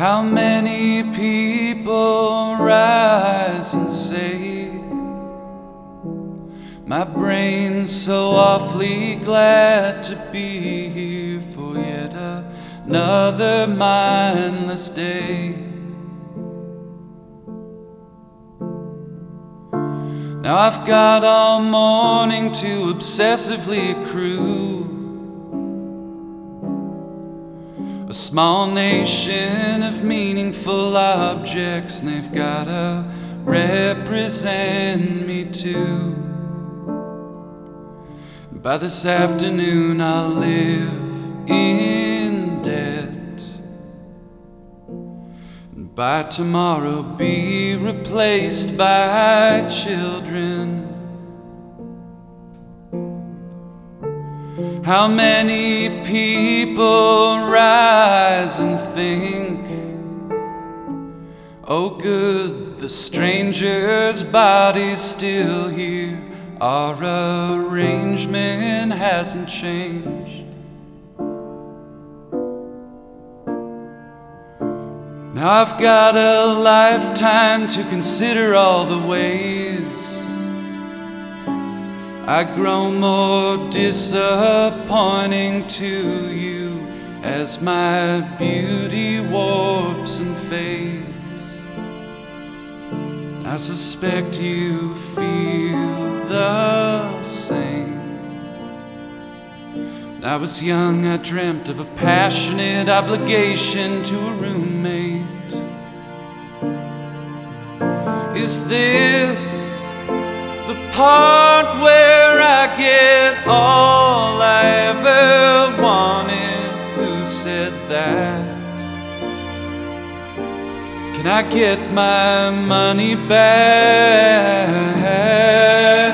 How many people rise and say, my brain's so awfully glad to be here for yet another mindless day. Now I've got all morning to obsessively accrue a small nation of meaningful objects, and they've gotta represent me too. By this afternoon I'll live in debt, and by tomorrow be replaced by children. How many people rise and think, oh good, the stranger's body's still here, our arrangement hasn't changed. Now I've got a lifetime to consider all the ways I grow more disappointing to you as my beauty warps and fades. I suspect you feel the same. When I was young, I dreamt of a passionate obligation to a roommate. Is this the part where I get all I ever wanted? Who said that? Can I get my money back?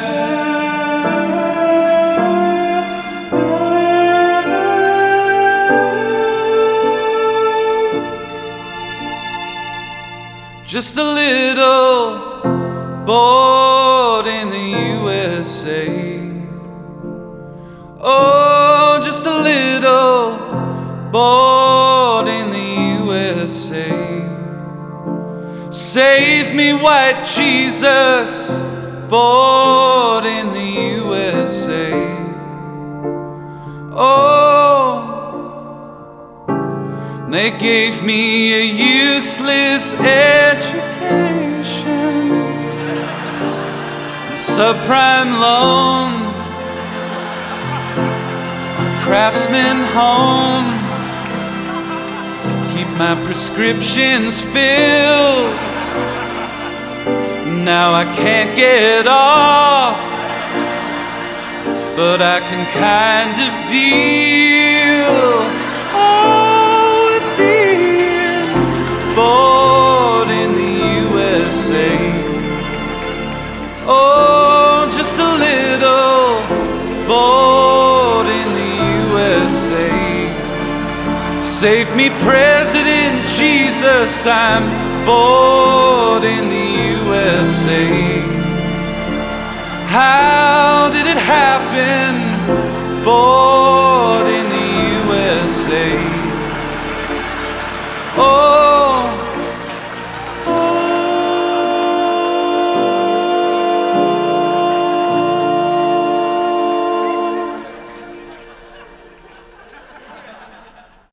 Just a little bored in the USA. Oh, just a little bored in the USA. Save me, white Jesus, bored in the USA. Oh, they gave me a useless education, subprime loan, a craftsman home, keep my prescriptions filled. Now I can't get off, but I can kind of deal with being bored in the USA. Oh, just a little bored in the USA. Save me, President Jesus, I'm bored in the USA. How did it happen? Bored in the USA. Oh,